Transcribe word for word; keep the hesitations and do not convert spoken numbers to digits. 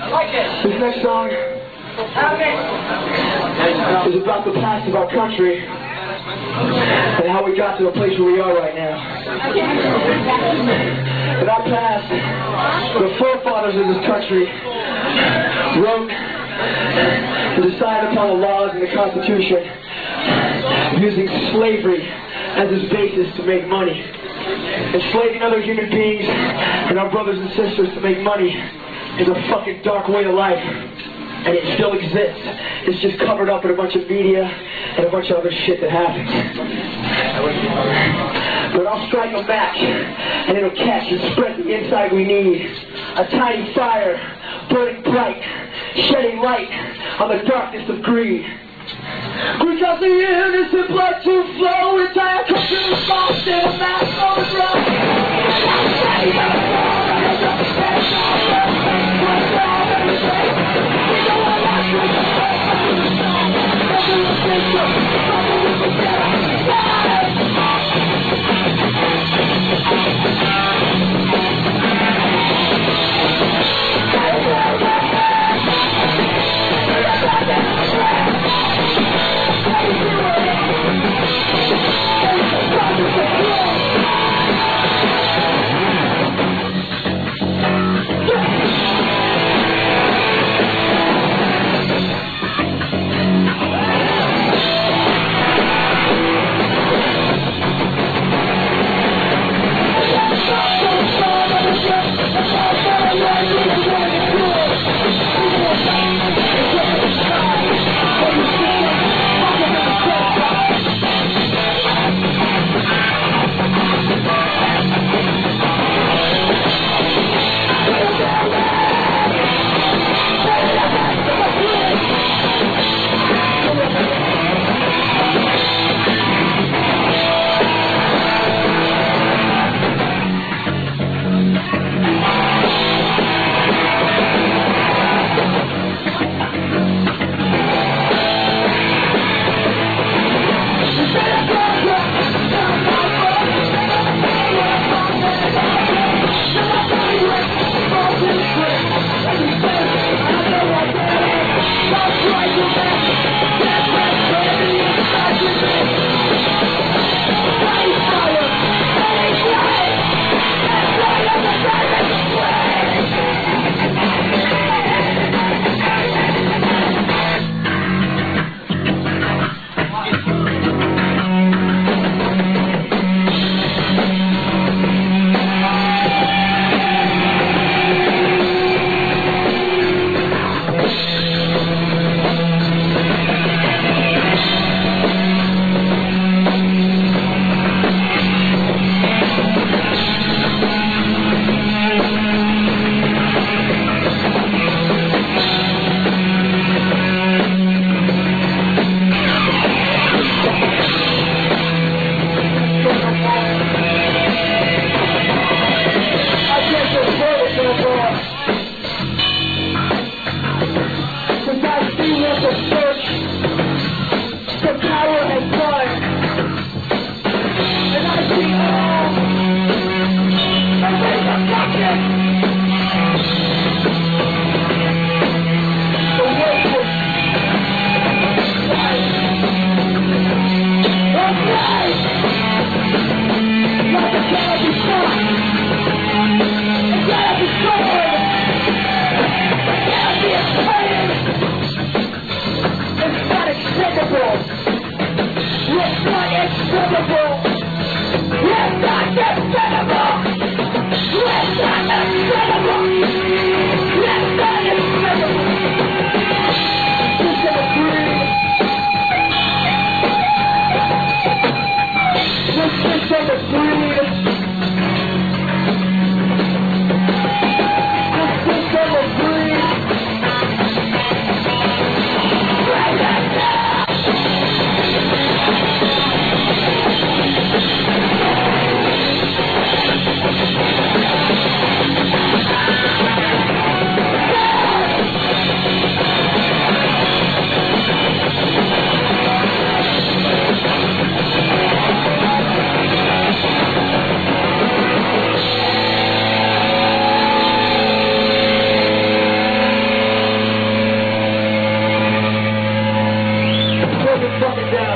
This next song is about the past of our country and how we got to the place where we are right now. In our past, the forefathers of this country wrote and decided upon the laws and the Constitution using slavery as its basis to make money. Enslaving other human beings and our brothers and sisters to make money is a fucking dark way of life. And it still exists. It's just covered up in a bunch of media and a bunch of other shit that happens. But I'll strike a match and it'll catch and spread the insight we need. A tiny fire, burning bright, shedding light on the darkness of greed. We cause the innocent blood to flow, entire country response in a mass on the run. fucking down.